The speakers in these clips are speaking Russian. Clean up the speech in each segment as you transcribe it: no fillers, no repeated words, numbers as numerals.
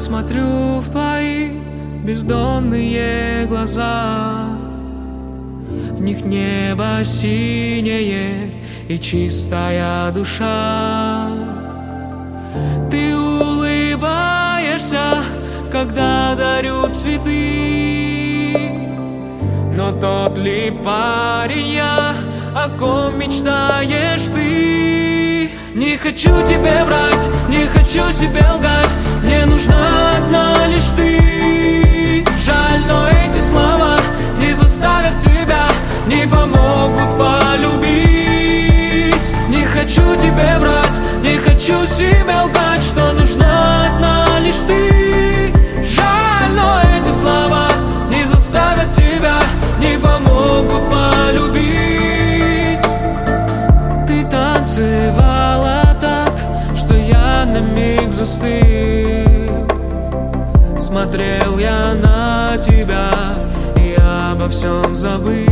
смотрю в твои бездонные глаза. В них небо синее и чистая душа. Ты улыбаешься, когда дарю цветы. Но тот ли парень я, о ком мечтаешь ты? Не хочу тебе врать, не хочу себе лгать, мне нужна одна лишь ты. Жаль, но эти слова не заставят тебя, не помогут полюбить. Не хочу тебе врать, не хочу себе лгать, что нужна одна лишь ты. Жаль, но эти слова не заставят тебя, не помогут полюбить. Ты танцевала так, что я на миг застыл. Смотрел я на тебя и обо всем забыл.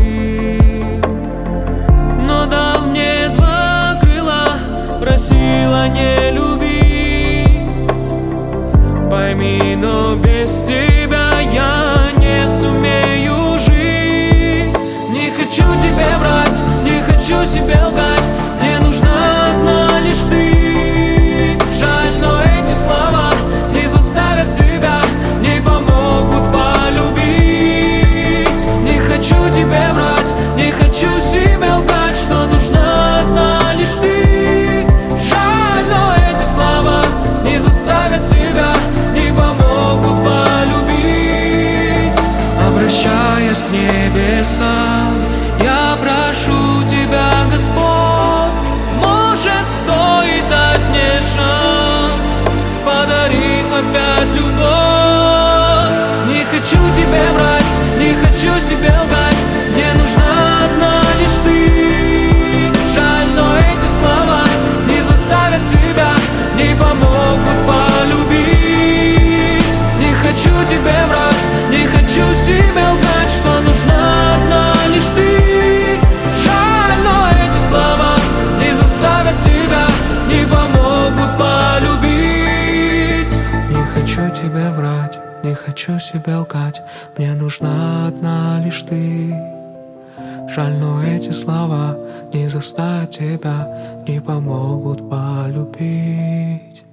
Но дав мне два крыла, просила не любить. Пойми, но без тебя я не сумею жить. Не хочу тебе врать, не хочу себе лгать, мне нужна одна лишь ты. Жаль, но эти слова не заставят тебя, не помогут полюбить. Не хочу тебе врать, не хочу себе лгать, что нужна одна лишь ты. Жаль, но эти слова не заставят тебя, не помогут полюбить. Обращаясь к небесам, я прошу тебя, Господь, может, стоит дать мне шанс, подарив опять любовь. Не хочу тебе врать, не хочу себе лгать, мне нужна одна лишь ты. Жаль, но эти слова не заставят тебя, не помогут полюбить. Не хочу тебе врать, не хочу себе лгать, что нужна одна лишь ты. Жаль, но эти слова не заставят тебя, не помогут полюбить. Не хочу тебе врать, не хочу себе лгать, мне нужна одна лишь ты. Жаль, но эти слова не заставят тебя, не помогут полюбить.